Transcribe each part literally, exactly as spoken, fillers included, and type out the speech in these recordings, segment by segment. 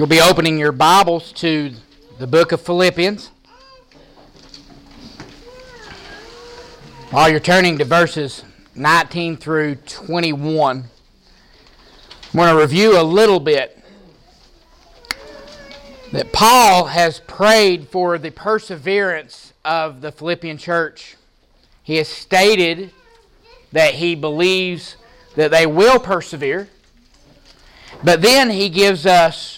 You'll be opening your Bibles to the book of Philippians. While you're turning to verses nineteen through twenty-one, I'm going to review a little bit that Paul has prayed for the perseverance of the Philippian church. He has stated that he believes that they will persevere, but then he gives us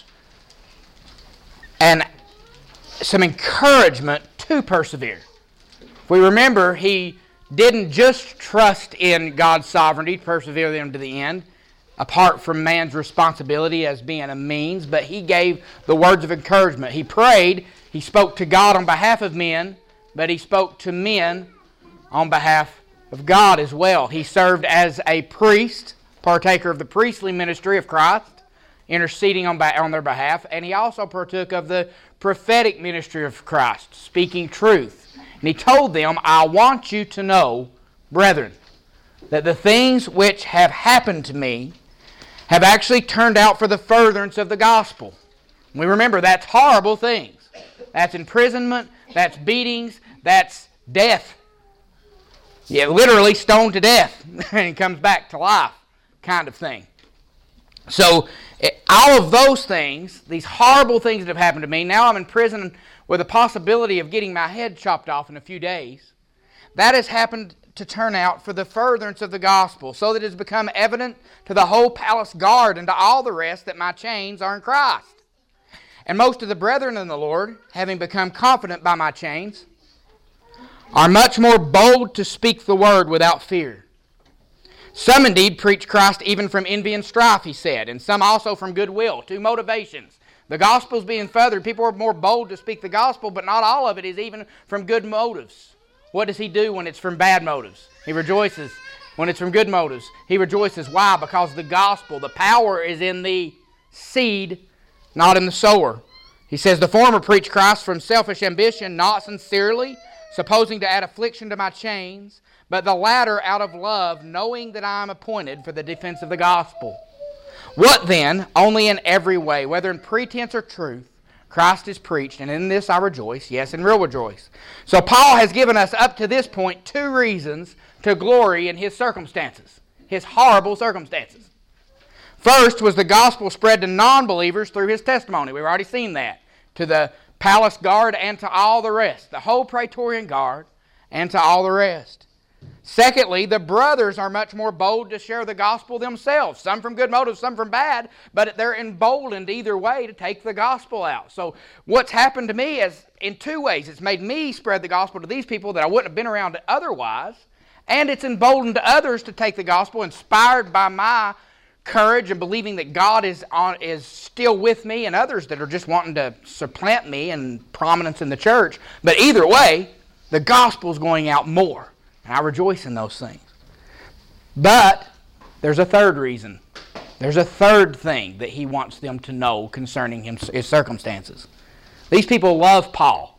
and some encouragement to persevere. If we remember, he didn't just trust in God's sovereignty to persevere them to the end, apart from man's responsibility as being a means, but he gave the words of encouragement. He prayed, he spoke to God on behalf of men, but he spoke to men on behalf of God as well. He served as a priest, partaker of the priestly ministry of Christ, interceding on, on their behalf, and he also partook of the prophetic ministry of Christ, speaking truth. And he told them, I want you to know, brethren, that the things which have happened to me have actually turned out for the furtherance of the gospel. We remember that's horrible things. That's imprisonment, that's beatings, that's death. Yeah, literally stoned to death and he comes back to life kind of thing. So, all of those things, these horrible things that have happened to me, now I'm in prison with the possibility of getting my head chopped off in a few days. That has happened to turn out for the furtherance of the gospel, so that it has become evident to the whole palace guard and to all the rest that my chains are in Christ. And most of the brethren in the Lord, having become confident by my chains, are much more bold to speak the word without fear. Some indeed preach Christ even from envy and strife, he said, and some also from goodwill. Two motivations. The gospel's being furthered. People are more bold to speak the gospel, but not all of it is even from good motives. What does he do when it's from bad motives? He rejoices. When it's from good motives, he rejoices. Why? Because the gospel, the power is in the seed, not in the sower. He says, the former preach Christ from selfish ambition, not sincerely, supposing to add affliction to my chains, but the latter out of love, knowing that I am appointed for the defense of the gospel. What then? Only in every way, whether in pretense or truth, Christ is preached, and in this I rejoice, yes, and will rejoice. So Paul has given us up to this point two reasons to glory in his circumstances, his horrible circumstances. First was the gospel spread to non-believers through his testimony. We've already seen that. To the palace guard and to all the rest, the whole Praetorian Guard and to all the rest. Secondly, the brothers are much more bold to share the gospel themselves. Some from good motives, some from bad, but they're emboldened either way to take the gospel out. So what's happened to me is in two ways. It's made me spread the gospel to these people that I wouldn't have been around otherwise, and it's emboldened others to take the gospel, inspired by my courage and believing that God is on is still with me, and others that are just wanting to supplant me and prominence in the church. But either way, the gospel's going out more. And I rejoice in those things. But there's a third reason. There's a third thing that he wants them to know concerning him, his circumstances. These people love Paul.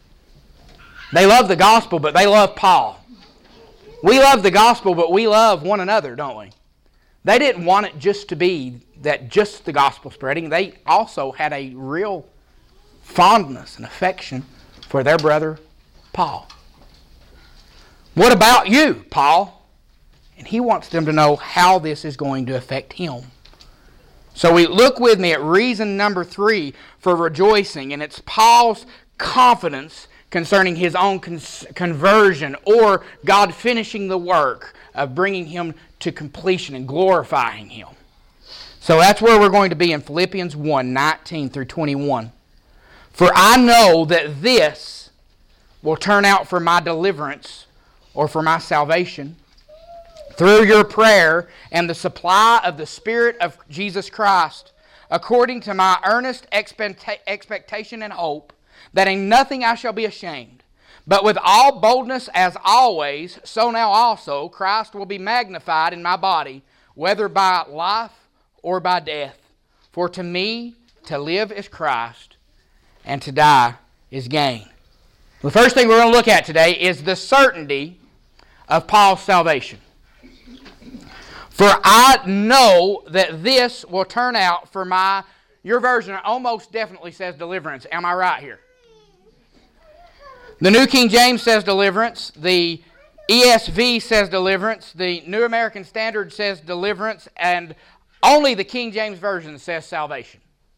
They love the gospel, but they love Paul. We love the gospel, but we love one another, don't we? They didn't want it just to be that just the gospel spreading. They also had a real fondness and affection for their brother Paul. What about you, Paul? And he wants them to know how this is going to affect him. So we look with me at reason number three for rejoicing, and it's Paul's confidence concerning his own cons- conversion or God finishing the work of bringing him to completion and glorifying him. So that's where we're going to be in Philippians one, nineteen through twenty-one. For I know that this will turn out for my deliverance or for my salvation, through your prayer and the supply of the Spirit of Jesus Christ, according to my earnest expecta- expectation and hope, that in nothing I shall be ashamed, but with all boldness as always, so now also Christ will be magnified in my body, whether by life or by death. For to me to live is Christ, and to die is gain. The first thing we're going to look at today is the certainty of Paul's salvation. For I know that this will turn out for my Your version almost definitely says deliverance. Am I right here? The New King James says deliverance. The E S V says deliverance. The New American Standard says deliverance. And only the King James Version says salvation.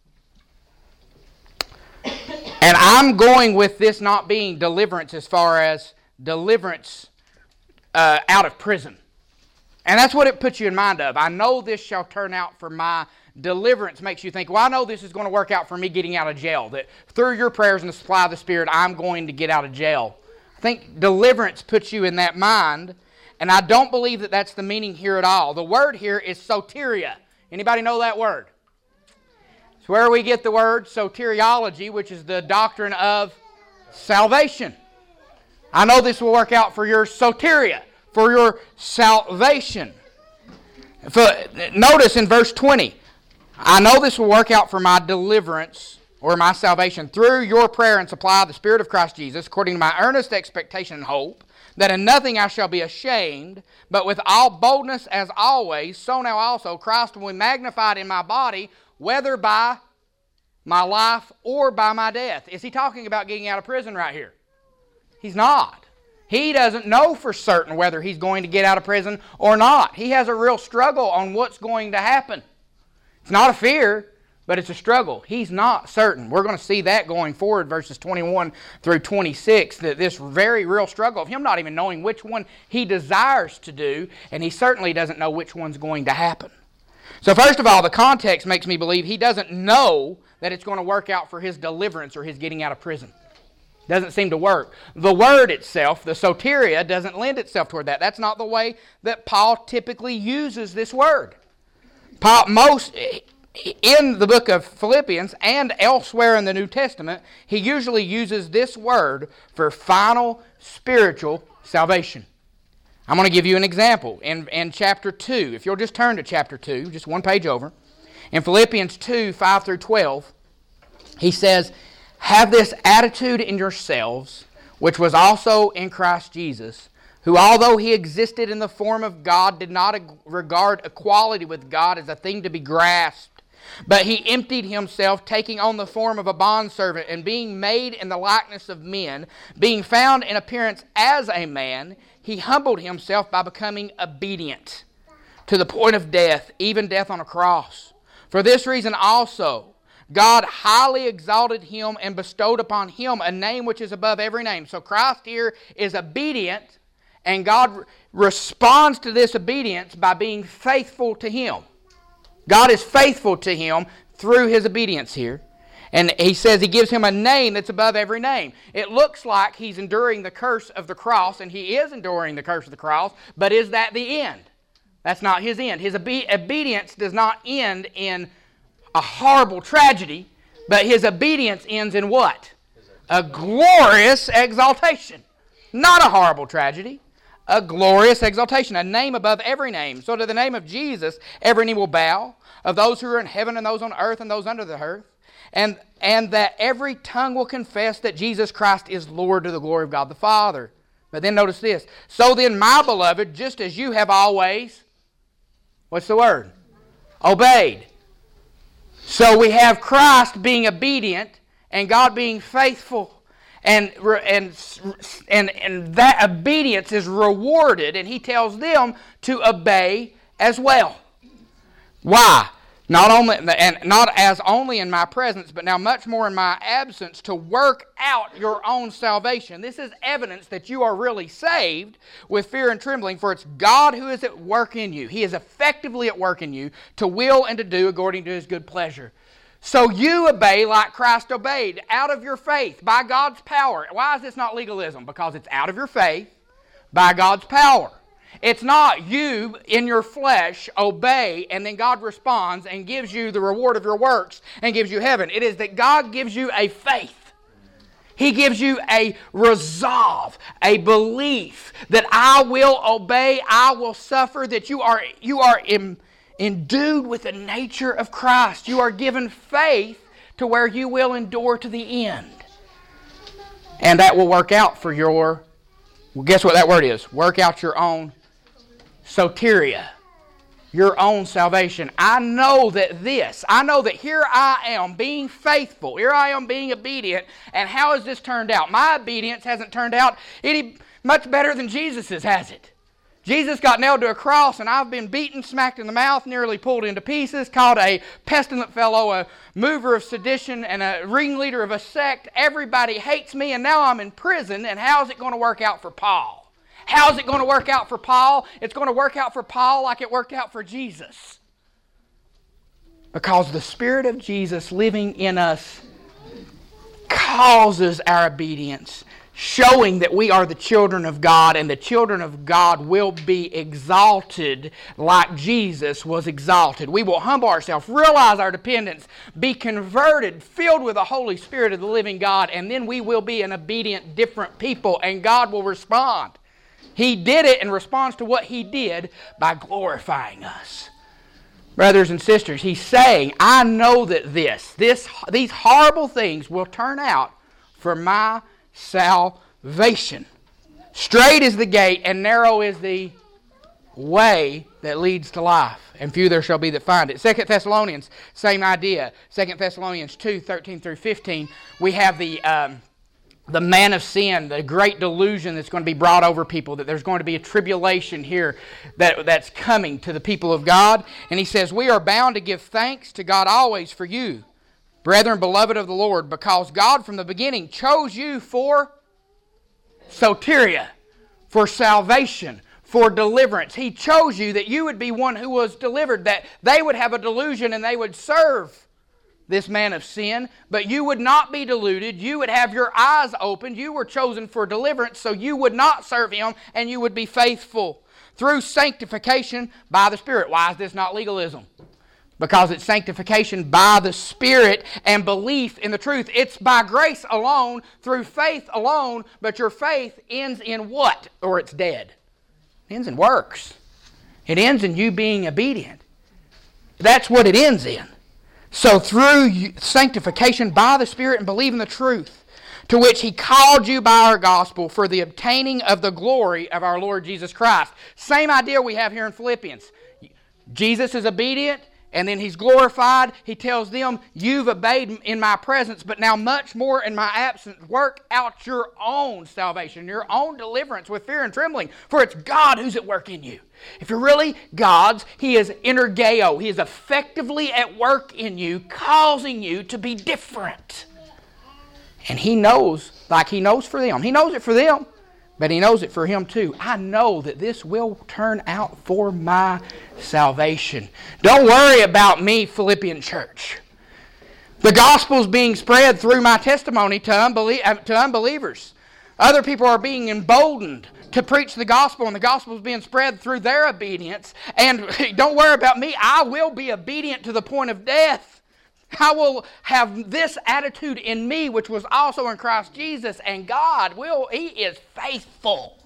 And I'm going with this not being deliverance as far as deliverance uh, out of prison. And that's what it puts you in mind of. I know this shall turn out for my deliverance. Makes you think, well, I know this is going to work out for me getting out of jail. That through your prayers and the supply of the Spirit, I'm going to get out of jail. I think deliverance puts you in that mind. And I don't believe that that's the meaning here at all. The word here is soteria. Anybody know that word? It's where we get the word soteriology, which is the doctrine of salvation. I know this will work out for your soteria, for your salvation. For, notice in verse twenty, I know this will work out for my deliverance or my salvation through your prayer and supply of the Spirit of Christ Jesus, according to my earnest expectation and hope, that in nothing I shall be ashamed, but with all boldness as always, so now also Christ will be magnified in my body, whether by my life or by my death. Is he talking about getting out of prison right here? He's not. He doesn't know for certain whether he's going to get out of prison or not. He has a real struggle on what's going to happen. It's not a fear, but it's a struggle. He's not certain. We're going to see that going forward, verses twenty-one through twenty-six, that this very real struggle of him not even knowing which one he desires to do, and he certainly doesn't know which one's going to happen. So first of all, the context makes me believe he doesn't know that it's going to work out for his deliverance or his getting out of prison. Doesn't seem to work. The word itself, the soteria, doesn't lend itself toward that. That's not the way that Paul typically uses this word. Paul, most, in the book of Philippians and elsewhere in the New Testament, he usually uses this word for final spiritual salvation. I'm going to give you an example in, in chapter two. If you'll just turn to chapter two, just one page over. In Philippians two, five through twelve, he says, have this attitude in yourselves, which was also in Christ Jesus, who although he existed in the form of God, did not regard equality with God as a thing to be grasped, but he emptied himself, taking on the form of a bondservant, and being made in the likeness of men, being found in appearance as a man, he humbled himself by becoming obedient to the point of death, even death on a cross. For this reason also, God highly exalted him and bestowed upon him a name which is above every name. So Christ here is obedient, and God re- responds to this obedience by being faithful to him. God is faithful to him through his obedience here. And he says he gives him a name that's above every name. It looks like he's enduring the curse of the cross, and he is enduring the curse of the cross, but is that the end? That's not his end. His obe- obedience does not end in a horrible tragedy, but his obedience ends in what? A glorious exaltation. Not a horrible tragedy. A glorious exaltation. A name above every name. So to the name of Jesus, every knee will bow, of those who are in heaven and those on earth and those under the earth, and, and that every tongue will confess that Jesus Christ is Lord, to the glory of God the Father. But then notice this. So then, my beloved, just as you have always, what's the word? Obeyed. So we have Christ being obedient and God being faithful, and, and, and, and that obedience is rewarded, and he tells them to obey as well. Why? Not only, and not as only in my presence, but now much more in my absence, to work out your own salvation. This is evidence that you are really saved with fear and trembling, for it's God who is at work in you. He is effectively at work in you to will and to do according to his good pleasure. So you obey like Christ obeyed, out of your faith, by God's power. Why is this not legalism? Because it's out of your faith, by God's power. It's not you in your flesh obey and then God responds and gives you the reward of your works and gives you heaven. It is that God gives you a faith. He gives you a resolve, a belief that I will obey, I will suffer, that you are, you are in, endued with the nature of Christ. You are given faith to where you will endure to the end. And that will work out for your, well, guess what that word is? Work out your own soteria, your own salvation. I know that this, I know that here I am being faithful, here I am being obedient, and how has this turned out? My obedience hasn't turned out any much better than Jesus's, has it? Jesus got nailed to a cross, and I've been beaten, smacked in the mouth, nearly pulled into pieces, called a pestilent fellow, a mover of sedition, and a ringleader of a sect. Everybody hates me, and now I'm in prison, and how's it going to work out for Paul? How's it going to work out for Paul? It's going to work out for Paul like it worked out for Jesus. Because the Spirit of Jesus living in us causes our obedience, showing that we are the children of God, and the children of God will be exalted like Jesus was exalted. We will humble ourselves, realize our dependence, be converted, filled with the Holy Spirit of the living God, and then we will be an obedient, different people, and God will respond. He did it in response to what He did by glorifying us. Brothers and sisters, He's saying, I know that this, this, these horrible things will turn out for my salvation. Straight is the gate, and narrow is the way that leads to life, and few there shall be that find it. Second Thessalonians, same idea. Second Thessalonians two, thirteen through fifteen, we have the um, the man of sin, the great delusion that's going to be brought over people, that there's going to be a tribulation here that, that's coming to the people of God. And he says, we are bound to give thanks to God always for you, brethren, beloved of the Lord, because God from the beginning chose you for soteria, for salvation, for deliverance. He chose you that you would be one who was delivered, that they would have a delusion and they would serve this man of sin, but you would not be deluded. You would have your eyes opened. You were chosen for deliverance, so you would not serve him, and you would be faithful through sanctification by the Spirit. Why is this not legalism? Because it's sanctification by the Spirit and belief in the truth. It's by grace alone, through faith alone, but your faith ends in what? Or it's dead. It ends in works. It ends in you being obedient. That's what it ends in. So through sanctification by the Spirit and believing the truth, to which He called you by our gospel for the obtaining of the glory of our Lord Jesus Christ. Same idea we have here in Philippians. Jesus is obedient, and then He's glorified. He tells them, you've obeyed in my presence, but now much more in my absence. Work out your own salvation, your own deliverance with fear and trembling, for it's God who's at work in you. If you're really God's, He is energeo. He is effectively at work in you, causing you to be different. And He knows, like He knows for them. He knows it for them, but He knows it for Him too. I know that this will turn out for my salvation. Don't worry about me, Philippian church. The gospel's being spread through my testimony to, unbelie- to unbelievers. Other people are being emboldened to preach the gospel, and the gospel is being spread through their obedience. And don't worry about me. I will be obedient to the point of death. I will have this attitude in me, which was also in Christ Jesus. And God will, He is faithful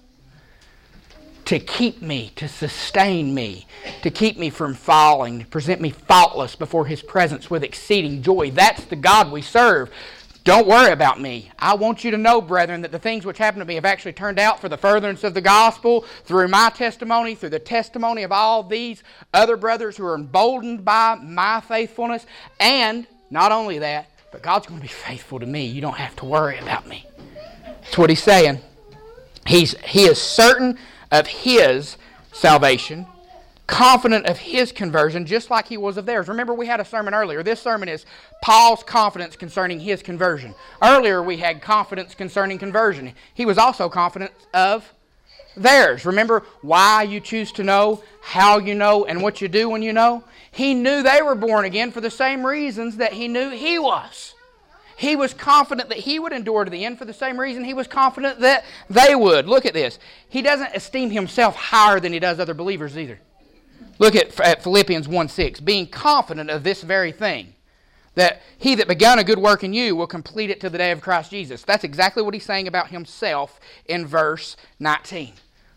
to keep me, to sustain me, to keep me from falling, to present me faultless before His presence with exceeding joy. That's the God we serve. Don't worry about me. I want you to know, brethren, that the things which happened to me have actually turned out for the furtherance of the gospel through my testimony, through the testimony of all these other brothers who are emboldened by my faithfulness. And not only that, but God's going to be faithful to me. You don't have to worry about me. That's what He's saying. He's, he is certain of His salvation, confident of His conversion, just like He was of theirs. Remember, we had a sermon earlier. This sermon is Paul's confidence concerning his conversion. Earlier, we had confidence concerning conversion. He was also confident of theirs. Remember why you choose to know, how you know, and what you do when you know? He knew they were born again for the same reasons that he knew he was. He was confident that he would endure to the end for the same reason he was confident that they would. Look at this. He doesn't esteem himself higher than he does other believers either. Look at, at Philippians one six. Being confident of this very thing, that He that begun a good work in you will complete it to the day of Christ Jesus. That's exactly what he's saying about himself in verse nineteen.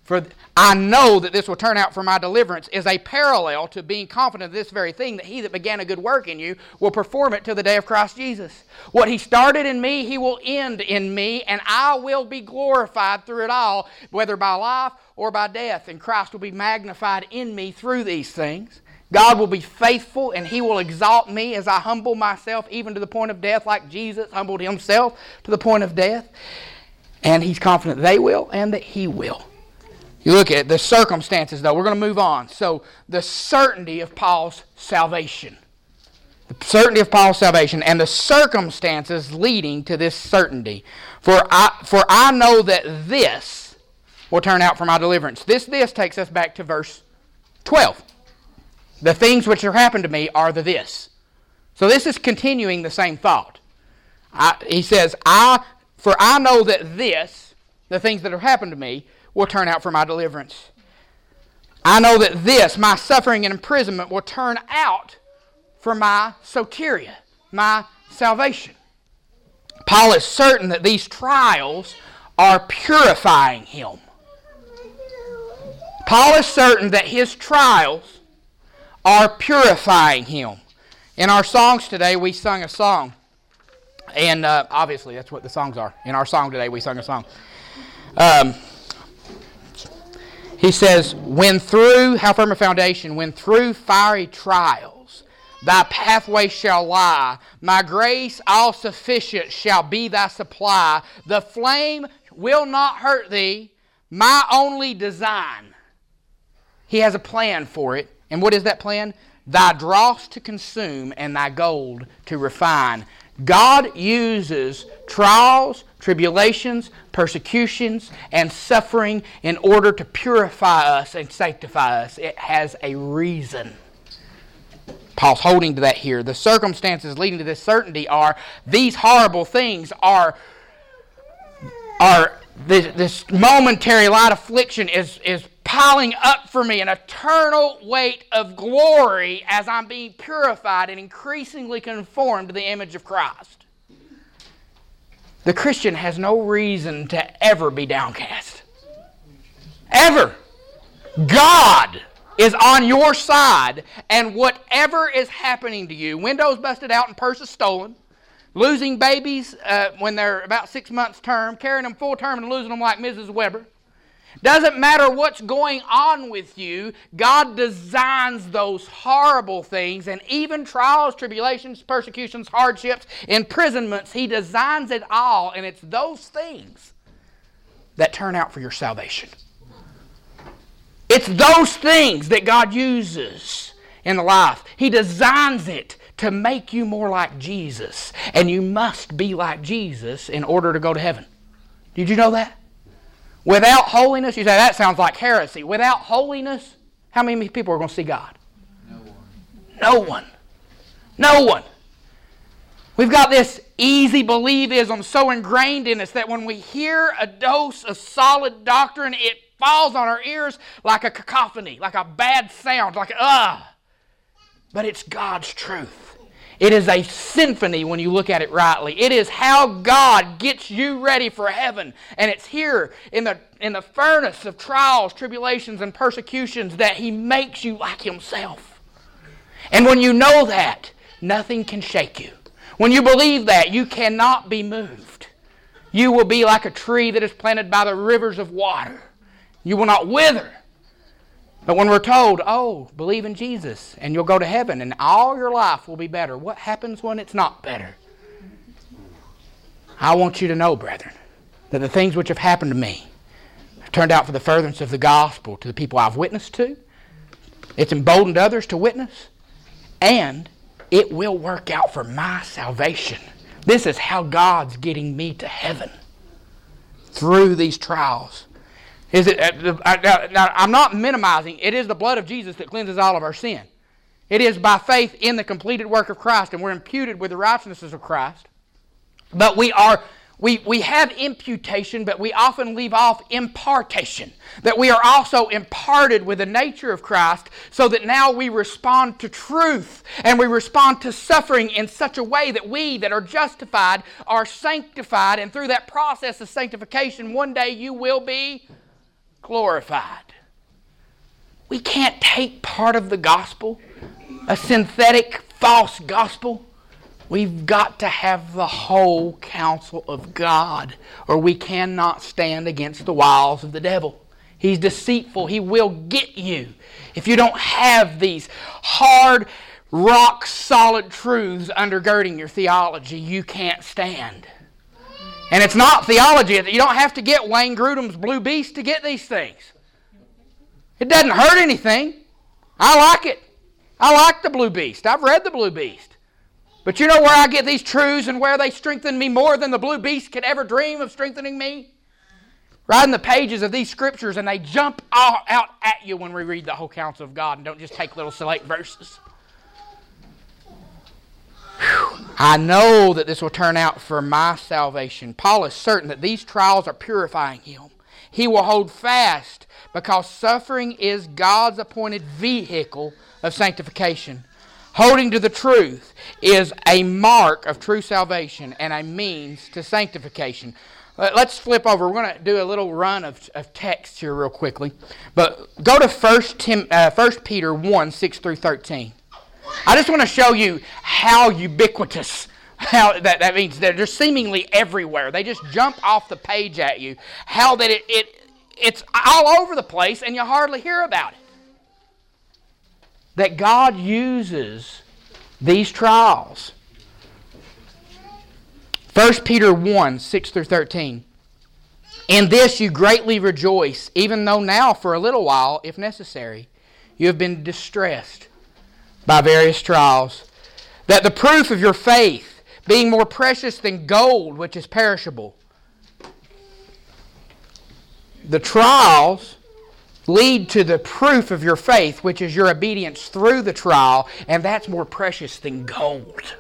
For I know that this will turn out for my deliverance is a parallel to being confident of this very thing, that he that began a good work in you will perform it till the day of Christ Jesus. What he started in me, he will end in me, and I will be glorified through it all, whether by life or by death. And Christ will be magnified in me through these things. God will be faithful, and he will exalt me as I humble myself even to the point of death, like Jesus humbled himself to the point of death. And he's confident they will and that he will. You look at the circumstances, though. We're going to move on. So, the certainty of Paul's salvation. The certainty of Paul's salvation and the circumstances leading to this certainty. For I, for I know that this will turn out for my deliverance. This, this takes us back to verse twelve. The things which have happened to me are the this. So, this is continuing the same thought. I, he says, I, for I know that this, the things that have happened to me, will turn out for my deliverance. I know that this, my suffering and imprisonment, will turn out for my soteria, my salvation. Paul is certain that these trials are purifying him. Paul is certain that his trials are purifying him. In our songs today, we sung a song. And uh, obviously, that's what the songs are. In our song today, we sung a song. Um... He says, when through, how firm a foundation, when through fiery trials thy pathway shall lie, my grace all sufficient shall be thy supply. The flame will not hurt thee, my only design. He has a plan for it. And what is that plan? Thy dross to consume and thy gold to refine. God uses trials, tribulations, persecutions, and suffering in order to purify us and sanctify us. It has a reason. Paul's holding to that here. The circumstances leading to this certainty are these horrible things are, are this, this momentary light affliction is, is piling up for me an eternal weight of glory as I'm being purified and increasingly conformed to the image of Christ. The Christian has no reason to ever be downcast. Ever. God is on your side, and whatever is happening to you, windows busted out and purses stolen, losing babies uh, when they're about six months term, carrying them full term and losing them like Missus Weber. Doesn't matter what's going on with you, God designs those horrible things, and even trials, tribulations, persecutions, hardships, imprisonments, He designs it all, and it's those things that turn out for your salvation. It's those things that God uses in the life. He designs it to make you more like Jesus, and you must be like Jesus in order to go to heaven. Did you know that? Without holiness, you say, that sounds like heresy. Without holiness, how many people are going to see God? No one. No one. No one. We've got this easy believism so ingrained in us that when we hear a dose of solid doctrine, it falls on our ears like a cacophony, like a bad sound, like, ah. But it's God's truth. It is a symphony when you look at it rightly. It is how God gets you ready for heaven. And it's here in the, in the furnace of trials, tribulations, and persecutions that He makes you like Himself. And when you know that, nothing can shake you. When you believe that, you cannot be moved. You will be like a tree that is planted by the rivers of water. You will not wither. But when we're told, oh, believe in Jesus and you'll go to heaven and all your life will be better, what happens when it's not better? I want you to know, brethren, that the things which have happened to me have turned out for the furtherance of the gospel to the people I've witnessed to. It's emboldened others to witness, and it will work out for my salvation. This is how God's getting me to heaven through these trials. Is it? Uh, now, now, I'm not minimizing. It is the blood of Jesus that cleanses all of our sin. It is by faith in the completed work of Christ, and we're imputed with the righteousness of Christ. But we are we we have imputation, but we often leave off impartation. That we are also imparted with the nature of Christ, so that now we respond to truth and we respond to suffering in such a way that we that are justified are sanctified, and through that process of sanctification, one day you will be glorified. We can't take part of the gospel, a synthetic, false gospel. We've got to have the whole counsel of God, or we cannot stand against the wiles of the devil. He's deceitful. He will get you. If you don't have these hard, rock-solid truths undergirding your theology, you can't stand. And it's not theology. You don't have to get Wayne Grudem's Blue Beast to get these things. It doesn't hurt anything. I like it. I like the Blue Beast. I've read the Blue Beast. But you know where I get these truths and where they strengthen me more than the Blue Beast could ever dream of strengthening me? Right in the pages of these scriptures, and they jump all out at you when we read the whole counsel of God and don't just take little select verses. Whew. I know that this will turn out for my salvation. Paul is certain that these trials are purifying him. He will hold fast because suffering is God's appointed vehicle of sanctification. Holding to the truth is a mark of true salvation and a means to sanctification. Let's flip over. We're going to do a little run of, of text here real quickly. But go to First Tim, uh, First Peter one, six through thirteen. I just want to show you how ubiquitous, how that, that means they're just seemingly everywhere. They just jump off the page at you. How that it, it it's all over the place and you hardly hear about it. That God uses these trials. First Peter one, six through thirteen. In this you greatly rejoice, even though now for a little while, if necessary, you have been distressed by various trials, that the proof of your faith, being more precious than gold, which is perishable. The trials lead to the proof of your faith, which is your obedience through the trial, and that's more precious than gold.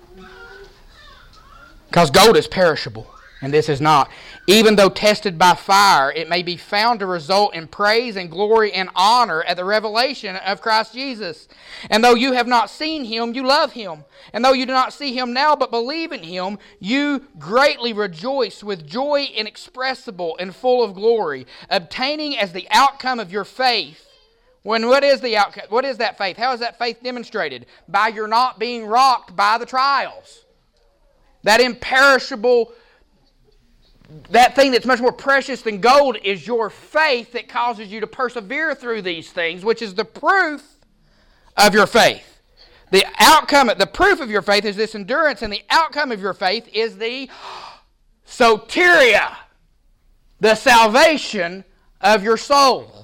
Because gold is perishable, and this is not. Even though tested by fire, it may be found to result in praise and glory and honor at the revelation of Christ Jesus. And though you have not seen Him, you love Him. And though you do not see Him now, but believe in Him, you greatly rejoice with joy inexpressible and full of glory, obtaining as the outcome of your faith. When what is the outcome? What is that faith? How is that faith demonstrated? By your not being rocked by the trials. That imperishable, that thing that's much more precious than gold is your faith that causes you to persevere through these things, which is the proof of your faith. The outcome, the proof of your faith is this endurance, and the outcome of your faith is the soteria, the salvation of your soul.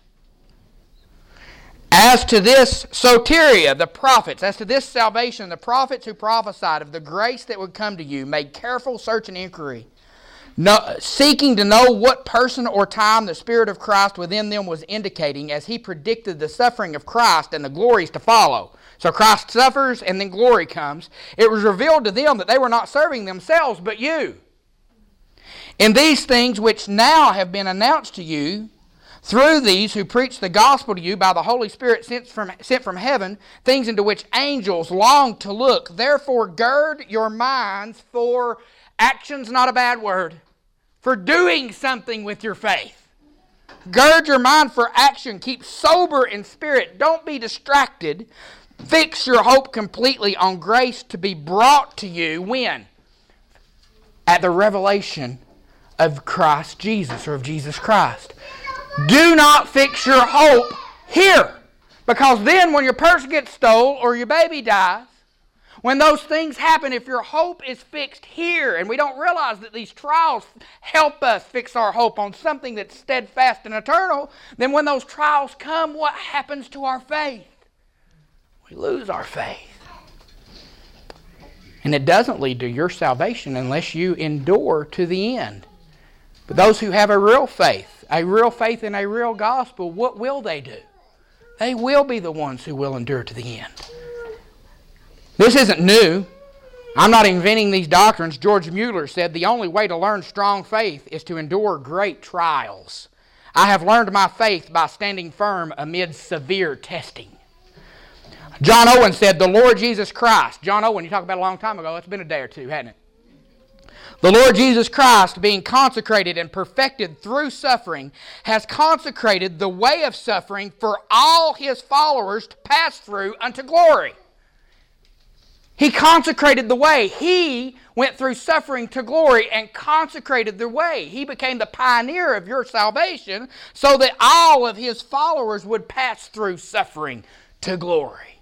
As to this soteria, the prophets, as to this salvation, the prophets who prophesied of the grace that would come to you made careful search and inquiry, no, seeking to know what person or time the Spirit of Christ within them was indicating as He predicted the suffering of Christ and the glories to follow. So Christ suffers and then glory comes. It was revealed to them that they were not serving themselves but you. In these things which now have been announced to you, through these who preach the gospel to you by the Holy Spirit sent from, sent from heaven, things into which angels long to look. Therefore gird your minds for action's not a bad word. For doing something with your faith. Gird your mind for action. Keep sober in spirit. Don't be distracted. Fix your hope completely on grace to be brought to you when? At the revelation of Christ Jesus, or of Jesus Christ. Do not fix your hope here. Because then when your purse gets stole or your baby dies, when those things happen, if your hope is fixed here, and we don't realize that these trials help us fix our hope on something that's steadfast and eternal, then when those trials come, what happens to our faith? We lose our faith. And it doesn't lead to your salvation unless you endure to the end. But those who have a real faith, a real faith in a real gospel, what will they do? They will be the ones who will endure to the end. This isn't new. I'm not inventing these doctrines. George Mueller said the only way to learn strong faith is to endure great trials. I have learned my faith by standing firm amid severe testing. John Owen said, the Lord Jesus Christ. John Owen, you talked about a long time ago. It's been a day or two, hasn't it? The Lord Jesus Christ, being consecrated and perfected through suffering, has consecrated the way of suffering for all His followers to pass through unto glory. He consecrated the way. He went through suffering to glory and consecrated the way. He became the pioneer of your salvation so that all of His followers would pass through suffering to glory.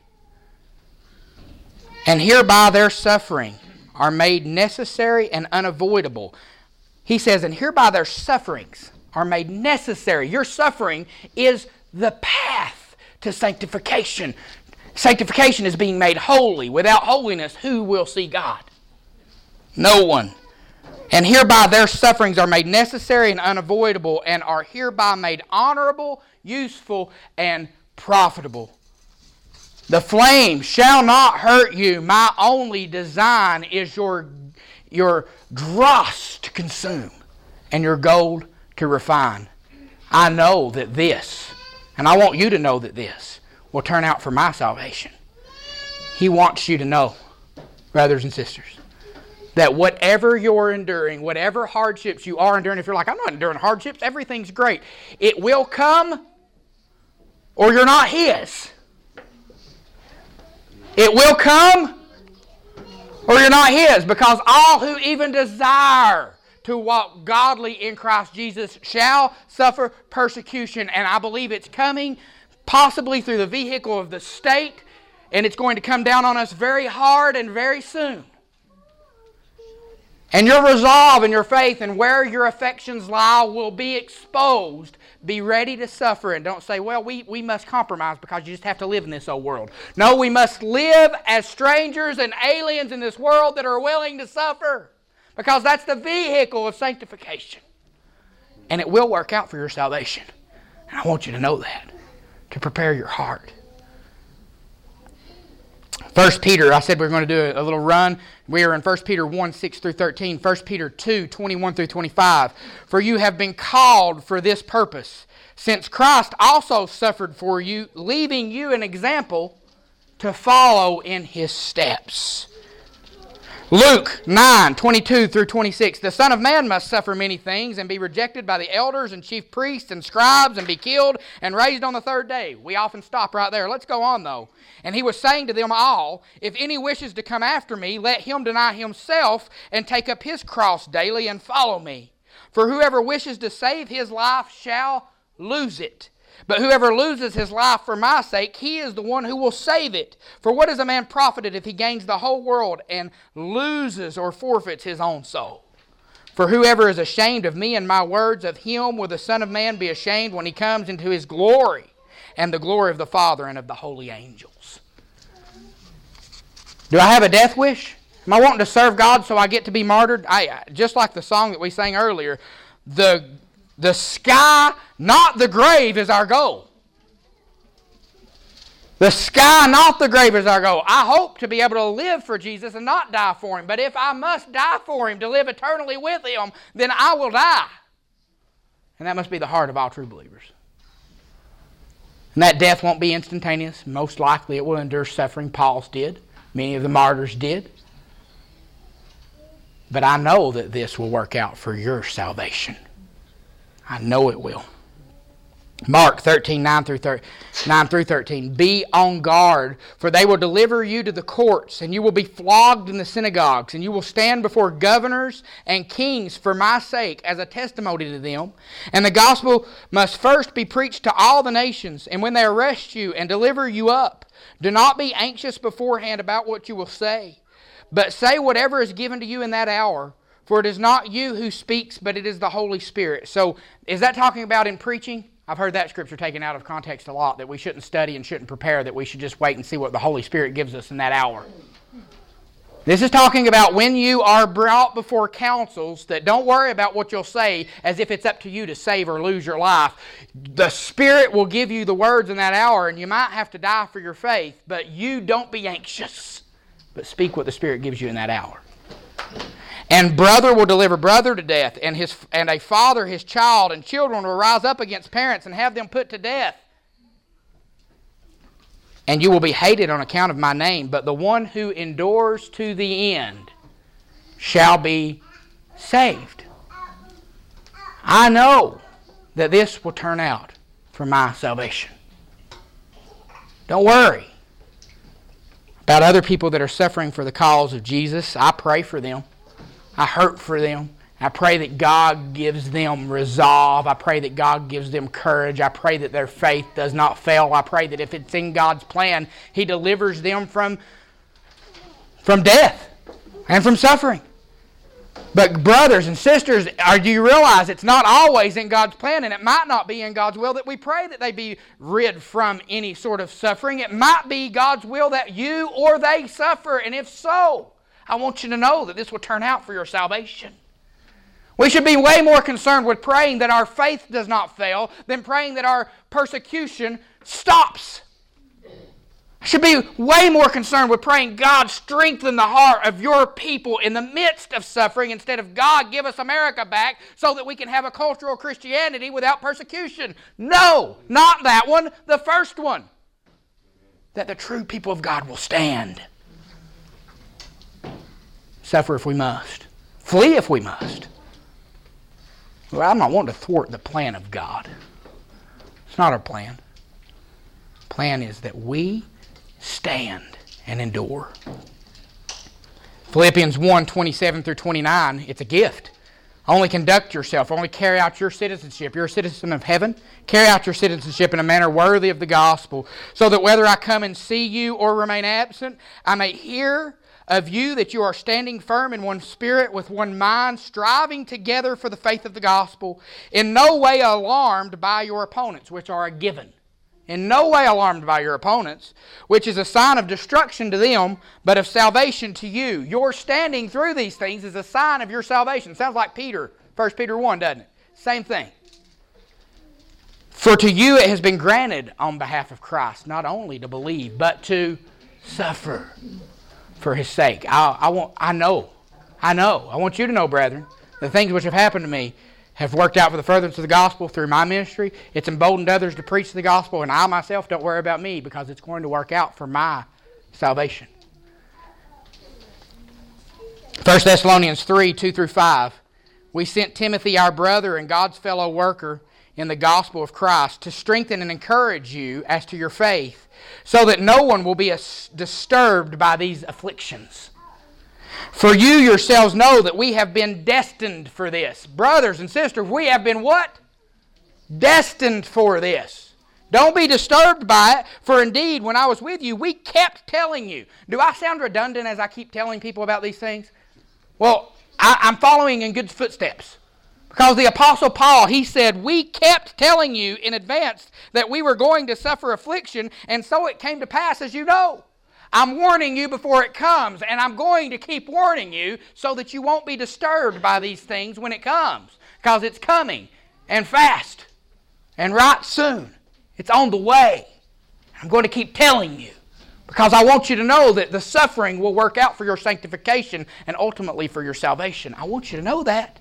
And hereby their suffering are made necessary and unavoidable. He says, and hereby their sufferings are made necessary. Your suffering is the path to sanctification. Sanctification is being made holy. Without holiness, who will see God? No one. And hereby their sufferings are made necessary and unavoidable, and are hereby made honorable, useful, and profitable. The flame shall not hurt you. My only design is your, your dross to consume and your gold to refine. I know that this, and I want you to know that this, will turn out for my salvation. He wants you to know, brothers and sisters, that whatever you're enduring, whatever hardships you are enduring, if you're like, I'm not enduring hardships, everything's great, it will come or you're not His. It will come or you're not His, because all who even desire to walk godly in Christ Jesus shall suffer persecution. And I believe it's coming possibly through the vehicle of the state, and it's going to come down on us very hard and very soon. And your resolve and your faith and where your affections lie will be exposed. Be ready to suffer, and don't say, well, we, we must compromise because you just have to live in this old world. No, we must live as strangers and aliens in this world that are willing to suffer, because that's the vehicle of sanctification. And it will work out for your salvation. And I want you to know that, to prepare your heart. First Peter, I said we we're going to do a little run. We are in First Peter one, six through thirteen. First Peter two, twenty-one through twenty-five. For you have been called for this purpose, since Christ also suffered for you, leaving you an example to follow in His steps. Luke nine, twenty-two through twenty-six. The Son of Man must suffer many things and be rejected by the elders and chief priests and scribes and be killed and raised on the third day. We often stop right there. Let's go on though. And He was saying to them all, if any wishes to come after me, let him deny himself and take up his cross daily and follow me. For whoever wishes to save his life shall lose it. But whoever loses his life for my sake, he is the one who will save it. For what is a man profited if he gains the whole world and loses or forfeits his own soul? For whoever is ashamed of me and my words, of him will the Son of Man be ashamed when He comes into His glory and the glory of the Father and of the holy angels. Do I have a death wish? Am I wanting to serve God so I get to be martyred? I, just like the song that we sang earlier, the The sky, not the grave, is our goal. The sky, not the grave, is our goal. I hope to be able to live for Jesus and not die for Him. But if I must die for Him to live eternally with Him, then I will die. And that must be the heart of all true believers. And that death won't be instantaneous. Most likely it will endure suffering. Paul's did. Many of the martyrs did. But I know that this will work out for your salvation. I know it will. Mark thirteen, nine through thirteen. Be on guard, for they will deliver you to the courts, and you will be flogged in the synagogues, and you will stand before governors and kings for my sake as a testimony to them. And the gospel must first be preached to all the nations, and when they arrest you and deliver you up, do not be anxious beforehand about what you will say, but say whatever is given to you in that hour. For it is not you who speaks, but it is the Holy Spirit. So, is that talking about in preaching? I've heard that scripture taken out of context a lot, that we shouldn't study and shouldn't prepare, that we should just wait and see what the Holy Spirit gives us in that hour. This is talking about when you are brought before councils, that don't worry about what you'll say as if it's up to you to save or lose your life. The Spirit will give you the words in that hour, and you might have to die for your faith, but you don't be anxious, but speak what the Spirit gives you in that hour. And brother will deliver brother to death, and his and a father his child, and children will rise up against parents and have them put to death. And you will be hated on account of my name, but the one who endures to the end shall be saved. I know that this will turn out for my salvation. Don't worry about other people that are suffering for the cause of Jesus. I pray for them. I hurt for them. I pray that God gives them resolve. I pray that God gives them courage. I pray that their faith does not fail. I pray that if it's in God's plan, He delivers them from, from death and from suffering. But brothers and sisters, are, do you realize it's not always in God's plan, and it might not be in God's will that we pray that they be rid from any sort of suffering. It might be God's will that you or they suffer, and if so, I want you to know that this will turn out for your salvation. We should be way more concerned with praying that our faith does not fail than praying that our persecution stops. I should be way more concerned with praying, God, strengthen the heart of your people in the midst of suffering, instead of, God, give us America back so that we can have a cultural Christianity without persecution. No, not that one, the first one. That the true people of God will stand. Suffer if we must. Flee if we must. Well, I'm not wanting to thwart the plan of God. It's not our plan. The plan is that we stand and endure. Philippians one, twenty-seven through twenty-nine, it's a gift. Only conduct yourself, only carry out your citizenship. You're a citizen of heaven. Carry out your citizenship in a manner worthy of the gospel, so that whether I come and see you or remain absent, I may hear of you that you are standing firm in one spirit, with one mind, striving together for the faith of the gospel, in no way alarmed by your opponents, which are a given. In no way alarmed by your opponents, which is a sign of destruction to them, but of salvation to you. Your standing through these things is a sign of your salvation. Sounds like Peter, First Peter one, doesn't it? Same thing. For to you it has been granted on behalf of Christ, not only to believe, but to suffer for His sake. I, I want. I know. I know. I want you to know, brethren, the things which have happened to me have worked out for the furtherance of the gospel through my ministry. It's emboldened others to preach the gospel, and I myself don't worry about me, because it's going to work out for my salvation. First Thessalonians three, two through five. We sent Timothy, our brother and God's fellow worker in the gospel of Christ, to strengthen and encourage you as to your faith, so that no one will be disturbed by these afflictions. For you yourselves know that we have been destined for this. Brothers and sisters, we have been what? Destined for this. Don't be disturbed by it, for indeed, when I was with you, we kept telling you. Do I sound redundant as I keep telling people about these things? Well, I, I'm following in good footsteps. Because the Apostle Paul, he said, we kept telling you in advance that we were going to suffer affliction, and so it came to pass, as you know. I'm warning you before it comes, and I'm going to keep warning you so that you won't be disturbed by these things when it comes. Because it's coming, and fast, and right soon. It's on the way. I'm going to keep telling you, because I want you to know that the suffering will work out for your sanctification and ultimately for your salvation. I want you to know that.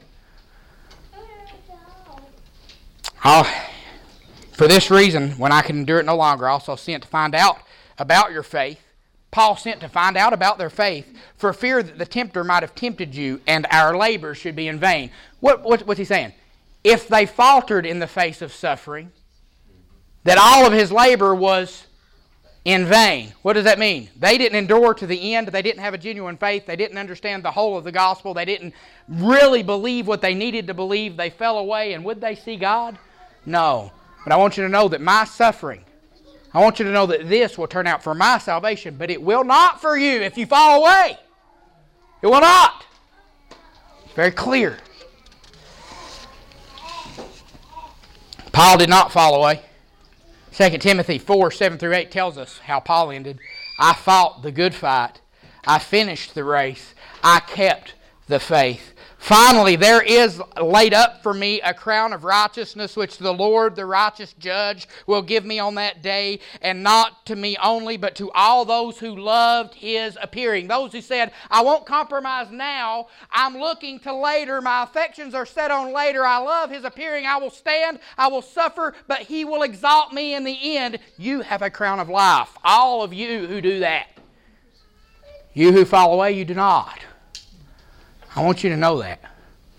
I'll, for this reason, when I can endure it no longer, I also sent to find out about your faith. Paul sent to find out about their faith, for fear that the tempter might have tempted you, and our labor should be in vain. What, what, what's he saying? If they faltered in the face of suffering, that all of his labor was in vain. What does that mean? They didn't endure to the end. They didn't have a genuine faith. They didn't understand the whole of the gospel. They didn't really believe what they needed to believe. They fell away, and would they see God? No. But I want you to know that my suffering, I want you to know that this will turn out for my salvation, but it will not for you if you fall away. It will not. It's very clear. Paul did not fall away. Second Timothy four, seven through eight tells us how Paul ended. I fought the good fight. I finished the race. I kept the faith. Finally, there is laid up for me a crown of righteousness, which the Lord, the righteous judge, will give me on that day, and not to me only, but to all those who loved His appearing. Those who said, I won't compromise now, I'm looking to later, my affections are set on later, I love His appearing, I will stand, I will suffer, but He will exalt me in the end. You have a crown of life. All of you who do that. You who fall away, you do not. I want you to know that.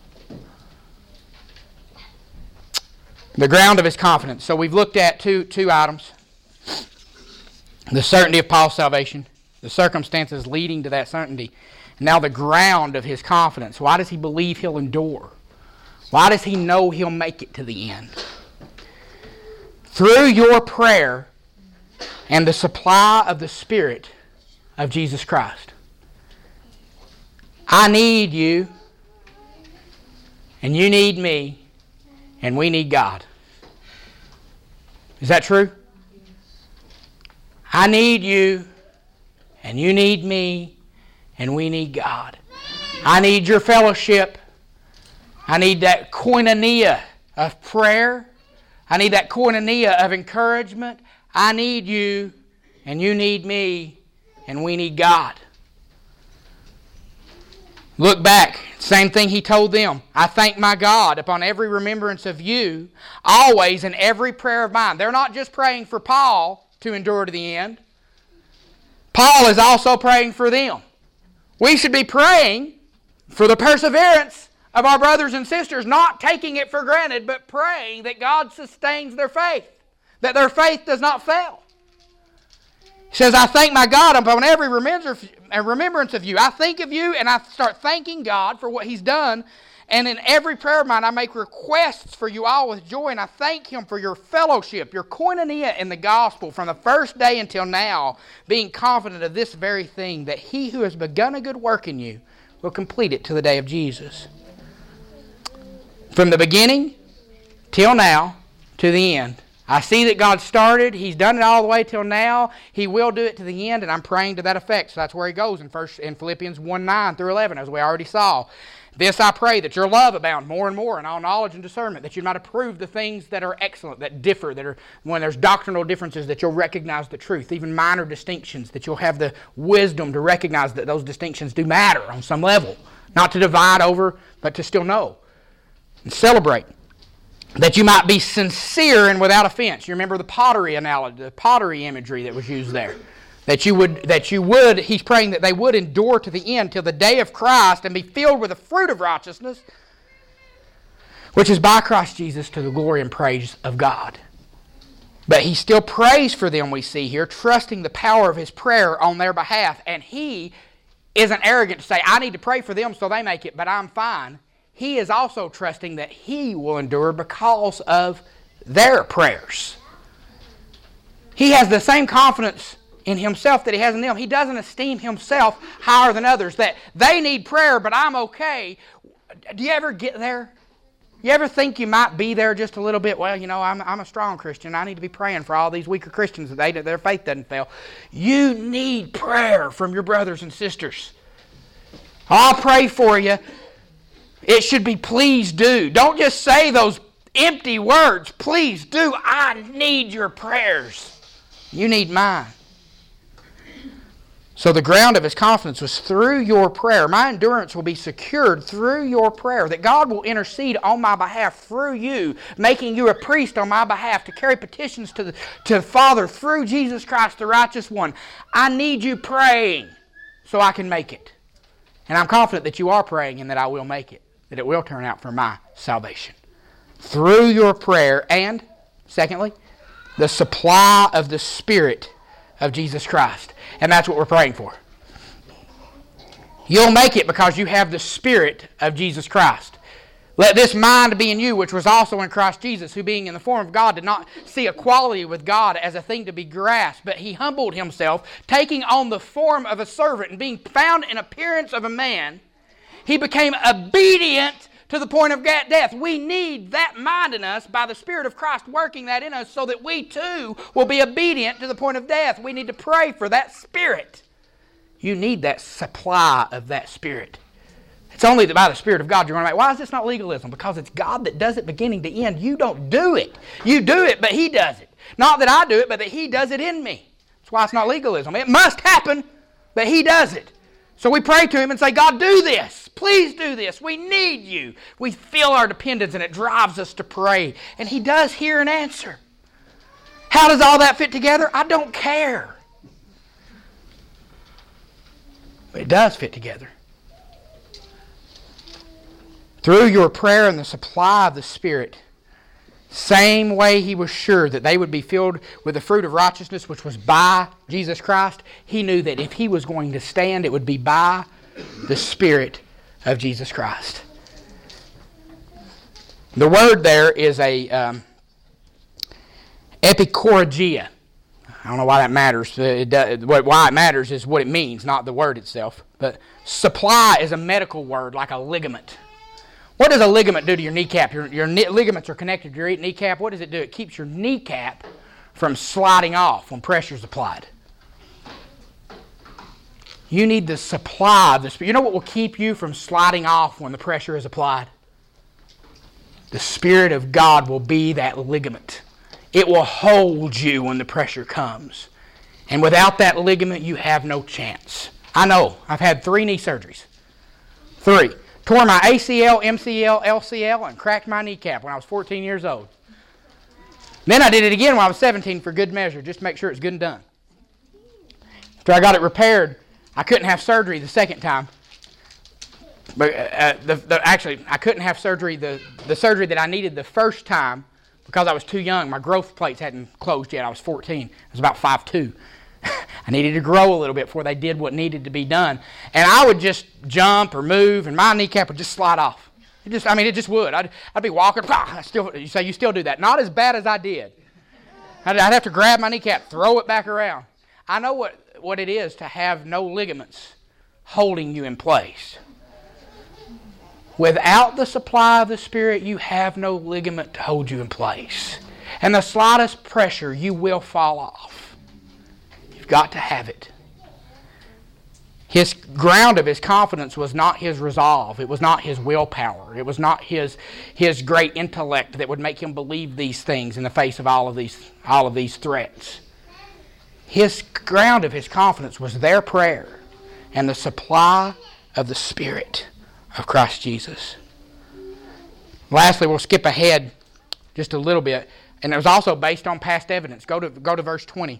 The ground of his confidence. So we've looked at two, two items. The certainty of Paul's salvation. The circumstances leading to that certainty. Now the ground of his confidence. Why does he believe he'll endure? Why does he know he'll make it to the end? Through your prayer and the supply of the Spirit of Jesus Christ. I need you, and you need me, and we need God. Is that true? I need you, and you need me, and we need God. I need your fellowship. I need that koinonia of prayer. I need that koinonia of encouragement. I need you, and you need me, and we need God. Look back. Same thing he told them. I thank my God upon every remembrance of you, always in every prayer of mine. They're not just praying for Paul to endure to the end. Paul is also praying for them. We should be praying for the perseverance of our brothers and sisters, not taking it for granted, but praying that God sustains their faith, that their faith does not fail. He says, I thank my God upon every remembrance of you. I think of you and I start thanking God for what He's done. And in every prayer of mine, I make requests for you all with joy. And I thank Him for your fellowship, your koinonia in the gospel from the first day until now, being confident of this very thing, that He who has begun a good work in you will complete it to the day of Jesus. From the beginning till now to the end. I see that God started. He's done it all the way till now. He will do it to the end, and I'm praying to that effect. So that's where He goes in first in Philippians one, nine through eleven, as we already saw. This I pray, that your love abound more and more in all knowledge and discernment, that you might approve the things that are excellent, that differ, that are when there's doctrinal differences, that you'll recognize the truth, even minor distinctions, that you'll have the wisdom to recognize that those distinctions do matter on some level. Not to divide over, but to still know and celebrate. That you might be sincere and without offense. You remember the pottery analogy, the pottery imagery that was used there. That you would, that you would, he's praying that they would endure to the end, till the day of Christ, and be filled with the fruit of righteousness, which is by Christ Jesus to the glory and praise of God. But he still prays for them, we see here, trusting the power of his prayer on their behalf. And he isn't arrogant to say, I need to pray for them so they make it, but I'm fine. He is also trusting that he will endure because of their prayers. He has the same confidence in himself that he has in them. He doesn't esteem himself higher than others, that they need prayer, but I'm okay. Do you ever get there? You ever think you might be there just a little bit? Well, you know, I'm, I'm a strong Christian. I need to be praying for all these weaker Christians that they, their faith doesn't fail. You need prayer from your brothers and sisters. I'll pray for you. It should be please do. Don't just say those empty words. Please do. I need your prayers. You need mine. So the ground of his confidence was through your prayer. My endurance will be secured through your prayer. That God will intercede on my behalf through you, making you a priest on my behalf to carry petitions to the, to the Father through Jesus Christ, the righteous one. I need you praying so I can make it. And I'm confident that you are praying and that I will make it. That it will turn out for my salvation. Through your prayer and, secondly, the supply of the Spirit of Jesus Christ. And that's what we're praying for. You'll make it because you have the Spirit of Jesus Christ. Let this mind be in you, which was also in Christ Jesus, who being in the form of God did not see equality with God as a thing to be grasped, but he humbled himself, taking on the form of a servant, and being found in appearance of a man, he became obedient to the point of death. We need that mind in us by the Spirit of Christ working that in us so that we too will be obedient to the point of death. We need to pray for that Spirit. You need that supply of that Spirit. It's only by the Spirit of God you're going to make. Why is this not legalism? Because it's God that does it beginning to end. You don't do it. You do it, but He does it. Not that I do it, but that He does it in me. That's why it's not legalism. It must happen, but He does it. So we pray to Him and say, God, do this. Please do this. We need you. We feel our dependence and it drives us to pray. And He does hear and answer. How does all that fit together? I don't care. But it does fit together. Through your prayer and the supply of the Spirit. Same way he was sure that they would be filled with the fruit of righteousness, which was by Jesus Christ, he knew that if he was going to stand, it would be by the Spirit of Jesus Christ. The word there is a um, epikoragia. I don't know why that matters. It does, why it matters is what it means, not the word itself. But supply is a medical word, like a ligament. What does a ligament do to your kneecap? Your, your knee, ligaments are connected to your kneecap. What does it do? It keeps your kneecap from sliding off when pressure is applied. You need the supply of the Spirit. You know what will keep you from sliding off when the pressure is applied? The Spirit of God will be that ligament. It will hold you when the pressure comes. And without that ligament, you have no chance. I know. I've had three knee surgeries. Three. Tore my A C L, M C L, L C L, and cracked my kneecap when I was fourteen years old. Then I did it again when I was seventeen for good measure, just to make sure it's good and done. After I got it repaired, I couldn't have surgery the second time. But uh, the, the, actually, I couldn't have surgery, the, the surgery that I needed the first time, because I was too young. My growth plates hadn't closed yet. I was fourteen. I was about five foot two. I needed to grow a little bit before they did what needed to be done. And I would just jump or move, and my kneecap would just slide off. It just, I mean, it just would. I'd, I'd be walking. I still, you say you still do that. Not as bad as I did. I'd, I'd have to grab my kneecap, throw it back around. I know what, what it is to have no ligaments holding you in place. Without the supply of the Spirit, you have no ligament to hold you in place. And the slightest pressure, you will fall off. You've got to have it. His ground of his confidence was not his resolve. It was not his willpower. It was not his, his great intellect that would make him believe these things in the face of all of these, all of these threats. His ground of his confidence was their prayer and the supply of the Spirit of Christ Jesus. Lastly, we'll skip ahead just a little bit, and it was also based on past evidence. Go to, go to verse twenty.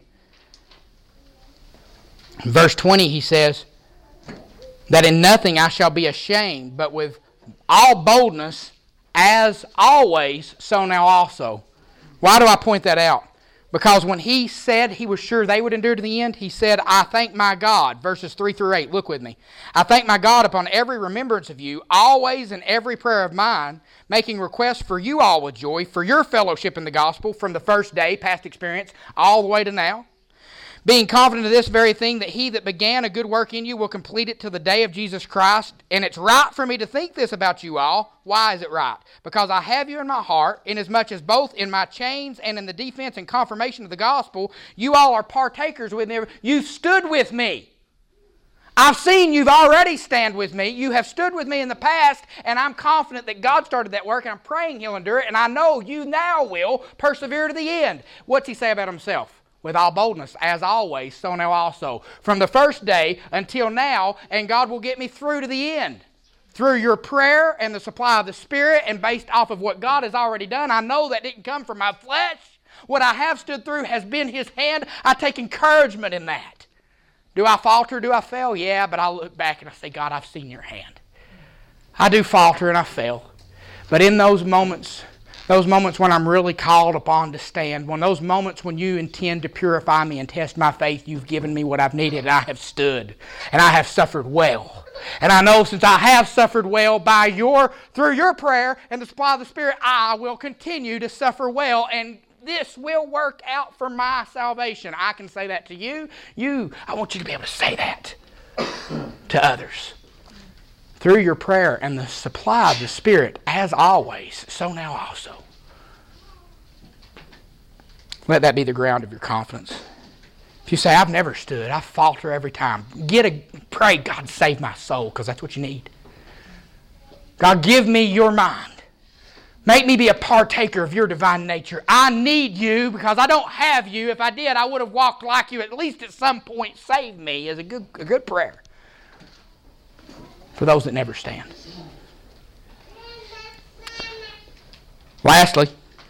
In verse twenty, he says, that in nothing I shall be ashamed, but with all boldness, as always, so now also. Why do I point that out? Because when he said he was sure they would endure to the end, he said, I thank my God, verses three through eight, look with me. I thank my God upon every remembrance of you, always in every prayer of mine, making requests for you all with joy, for your fellowship in the gospel, from the first day, past experience, all the way to now. Being confident of this very thing, that he that began a good work in you will complete it till the day of Jesus Christ. And it's right for me to think this about you all. Why is it right? Because I have you in my heart, inasmuch as both in my chains and in the defense and confirmation of the gospel, you all are partakers with me. You've stood with me. I've seen you've already stand with me. You have stood with me in the past, and I'm confident that God started that work, and I'm praying He'll endure it, and I know you now will persevere to the end. What's He say about Himself? With all boldness, as always, so now also. From the first day until now, and God will get me through to the end. Through your prayer and the supply of the Spirit, and based off of what God has already done, I know that didn't come from my flesh. What I have stood through has been His hand. I take encouragement in that. Do I falter? Do I fail? Yeah, but I look back and I say, God, I've seen your hand. I do falter and I fail. But in those moments, those moments when I'm really called upon to stand, when those moments when you intend to purify me and test my faith, you've given me what I've needed, and I have stood, and I have suffered well. And I know since I have suffered well by your, through your prayer and the supply of the Spirit, I will continue to suffer well, and this will work out for my salvation. I can say that to you. You, I want you to be able to say that to others. Through your prayer and the supply of the Spirit, as always, so now also. Let that be the ground of your confidence. If you say, I've never stood, I falter every time, get a pray, God, save my soul, because that's what you need. God, give me your mind. Make me be a partaker of your divine nature. I need you because I don't have you. If I did, I would have walked like you. At least at some point, save me is a good, a good prayer for those that never stand. Lastly,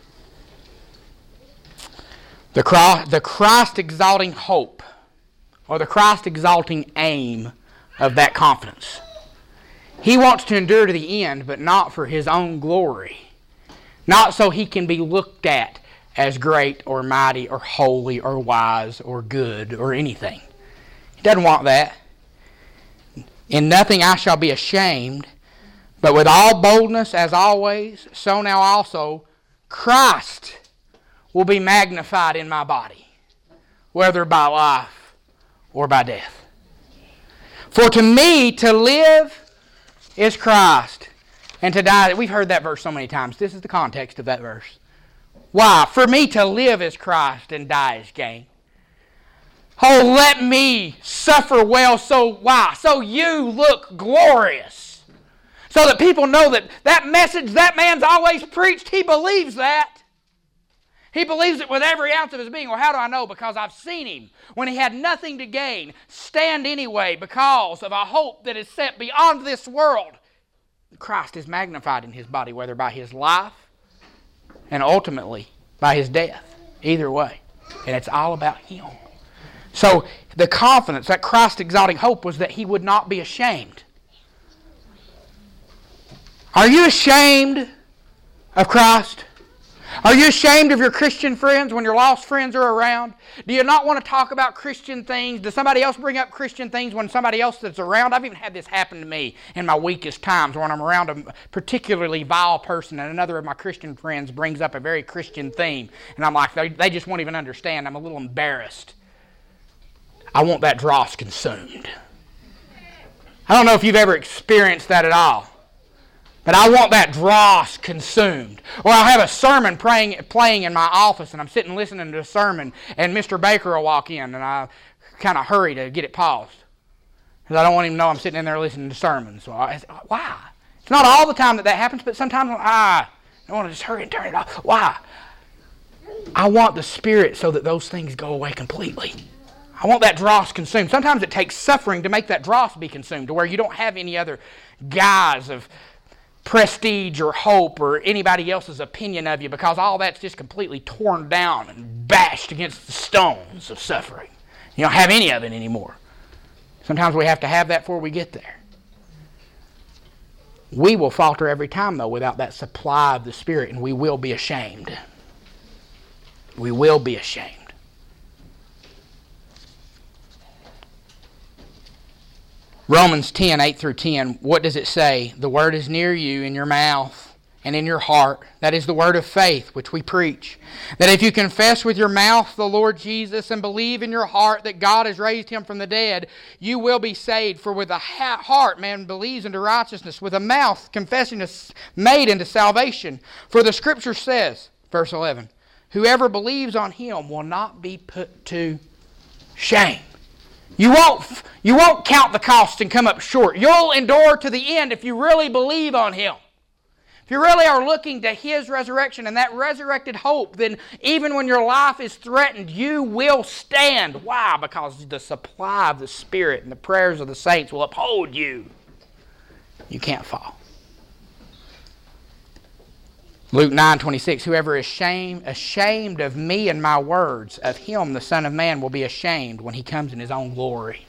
the Christ, the Christ-exalting hope, or the Christ-exalting aim of that confidence. He wants to endure to the end, but not for His own glory. Not so he can be looked at as great or mighty or holy or wise or good or anything. He doesn't want that. In nothing I shall be ashamed, but with all boldness as always, so now also Christ will be magnified in my body, whether by life or by death. For to me to live is Christ, and to die, we've heard that verse so many times. This is the context of that verse. Why? For me to live is Christ and die is gain. Oh, let me suffer well, so why? So you look glorious. So that people know that that message that man's always preached, he believes that. He believes it with every ounce of his being. Well, how do I know? Because I've seen him, when he had nothing to gain, stand anyway because of a hope that is set beyond this world. Christ is magnified in his body, whether by his life and ultimately by his death. Either way. And it's all about him. So the confidence, that Christ exalting hope, was that he would not be ashamed. Are you ashamed of Christ? Are you ashamed of your Christian friends when your lost friends are around? Do you not want to talk about Christian things? Does somebody else bring up Christian things when somebody else that's around? I've even had this happen to me in my weakest times when I'm around a particularly vile person and another of my Christian friends brings up a very Christian theme. And I'm like, they, they just won't even understand. I'm a little embarrassed. I want that dross consumed. I don't know if you've ever experienced that at all. But I want that dross consumed. Or I'll have a sermon praying, playing in my office, and I'm sitting listening to a sermon, and Mister Baker will walk in, and I kind of hurry to get it paused. Because I don't want him to know I'm sitting in there listening to sermons. So I, why? It's not all the time that that happens, but sometimes I, I want to just hurry and turn it off. Why? I want the Spirit so that those things go away completely. I want that dross consumed. Sometimes it takes suffering to make that dross be consumed, to where you don't have any other guise of prestige or hope or anybody else's opinion of you, because all that's just completely torn down and bashed against the stones of suffering. You don't have any of it anymore. Sometimes we have to have that before we get there. We will falter every time, though, without that supply of the Spirit, and we will be ashamed. We will be ashamed. Romans ten, eight through ten, what does it say? The word is near you, in your mouth and in your heart. That is the word of faith which we preach. That if you confess with your mouth the Lord Jesus and believe in your heart that God has raised him from the dead, you will be saved. For with the heart man believes unto righteousness, with the mouth confession is made unto salvation. For the Scripture says, verse eleven, whoever believes on him will not be put to shame. You won't, you won't count the cost and come up short. You'll endure to the end if you really believe on him. If you really are looking to his resurrection and that resurrected hope, then even when your life is threatened, you will stand. Why? Because the supply of the Spirit and the prayers of the saints will uphold you. You can't fall. Luke nine twenty-six, whoever is shame, ashamed of me and my words, of him the Son of Man will be ashamed when he comes in his own glory.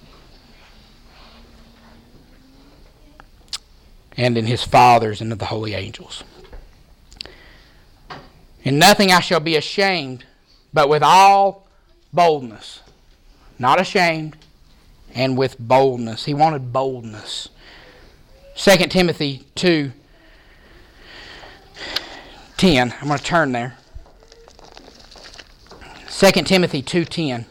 And in his Father's and of the holy angels. In nothing I shall be ashamed, but with all boldness. Not ashamed, and with boldness. He wanted boldness. Second Timothy two ten. I'm going to turn there. Second Timothy two ten.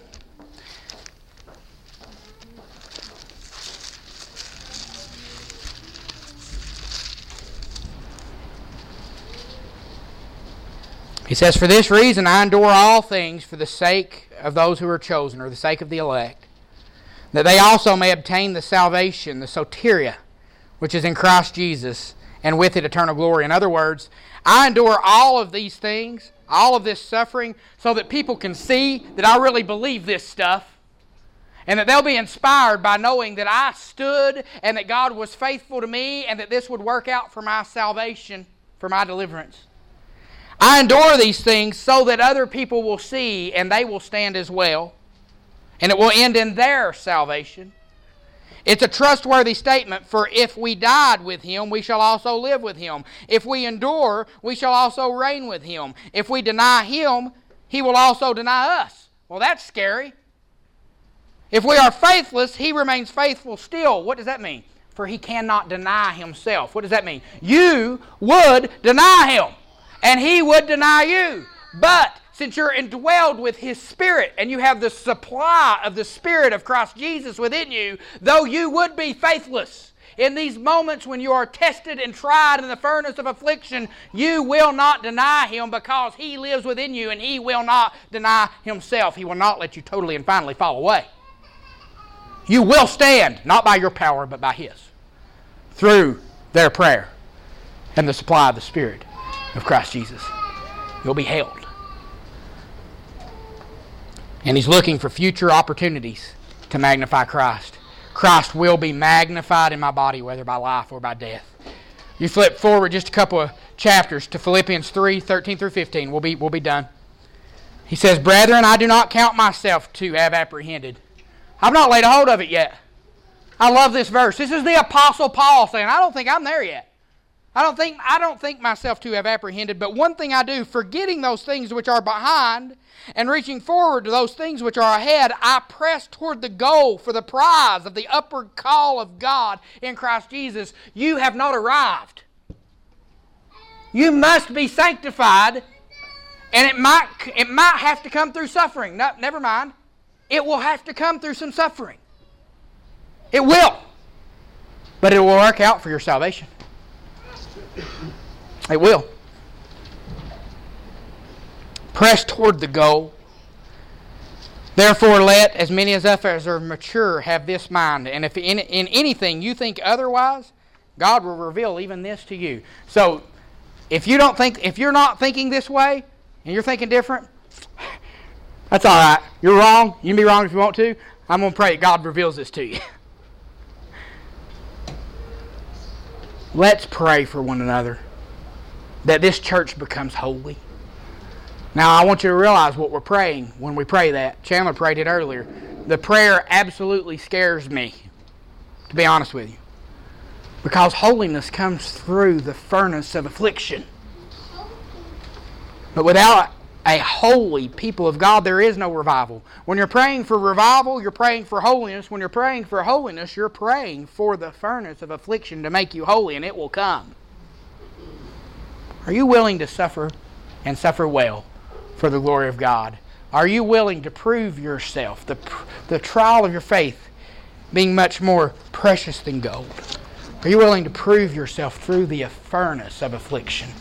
He says, for this reason I endure all things for the sake of those who are chosen, or the sake of the elect, that they also may obtain the salvation, the soteria, which is in Christ Jesus, and with it eternal glory. In other words, I endure all of these things, all of this suffering, so that people can see that I really believe this stuff, and that they'll be inspired by knowing that I stood and that God was faithful to me, and that this would work out for my salvation, for my deliverance. I endure these things so that other people will see and they will stand as well, and it will end in their salvation. It's a trustworthy statement, for if we died with him, we shall also live with him. If we endure, we shall also reign with him. If we deny him, he will also deny us. Well, that's scary. If we are faithless, he remains faithful still. What does that mean? For he cannot deny himself. What does that mean? You would deny him, and he would deny you. But since you're indwelled with his Spirit and you have the supply of the Spirit of Christ Jesus within you, though you would be faithless, in these moments when you are tested and tried in the furnace of affliction, you will not deny him because he lives within you and he will not deny himself. He will not let you totally and finally fall away. You will stand, not by your power, but by his, through their prayer and the supply of the Spirit of Christ Jesus. You'll be held. And he's looking for future opportunities to magnify Christ. Christ will be magnified in my body, whether by life or by death. You flip forward just a couple of chapters to Philippians three, thirteen through fifteen. We'll be, we'll be done. He says, Brethren, I do not count myself to have apprehended. I've not laid a hold of it yet. I love this verse. This is the Apostle Paul saying, I don't think I'm there yet. I don't think I don't think myself to have apprehended, but one thing I do, forgetting those things which are behind and reaching forward to those things which are ahead, I press toward the goal for the prize of the upward call of God in Christ Jesus. You have not arrived. You must be sanctified, and it might it might have to come through suffering. No, never mind. It will have to come through some suffering. It will. But it will work out for your salvation. It will. Press toward the goal. Therefore, let as many as us as are mature have this mind. And if in, in anything you think otherwise, God will reveal even this to you. So, if you don't think, if you're not thinking this way, and you're thinking different, that's all right. You're wrong. You can be wrong if you want to. I'm going to pray that God reveals this to you. Let's pray for one another that this church becomes holy. Now, I want you to realize what we're praying when we pray that. Chandler prayed it earlier. The prayer absolutely scares me, to be honest with you, because holiness comes through the furnace of affliction. But without a holy people of God, there is no revival. When you're praying for revival, you're praying for holiness. When you're praying for holiness, you're praying for the furnace of affliction to make you holy, and it will come. Are you willing to suffer and suffer well for the glory of God? Are you willing to prove yourself, the, the trial of your faith being much more precious than gold? Are you willing to prove yourself through the furnace of affliction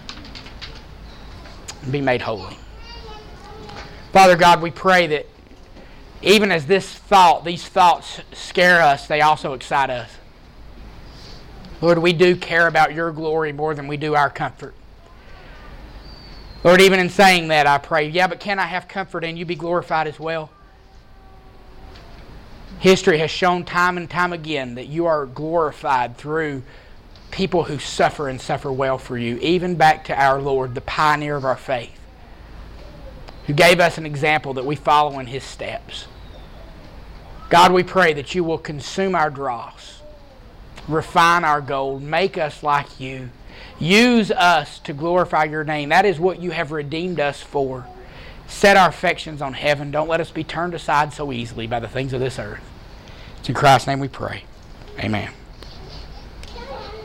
and be made holy? Father God, we pray that even as this thought, these thoughts scare us, they also excite us. Lord, we do care about your glory more than we do our comfort. Lord, even in saying that, I pray, yeah, but can I have comfort and you be glorified as well? History has shown time and time again that you are glorified through people who suffer and suffer well for you, even back to our Lord, the pioneer of our faith, who gave us an example that we follow in his steps. God, we pray that you will consume our dross, refine our gold, make us like you. Use us to glorify your name. That is what you have redeemed us for. Set our affections on heaven. Don't let us be turned aside so easily by the things of this earth. It's in Christ's name we pray. Amen.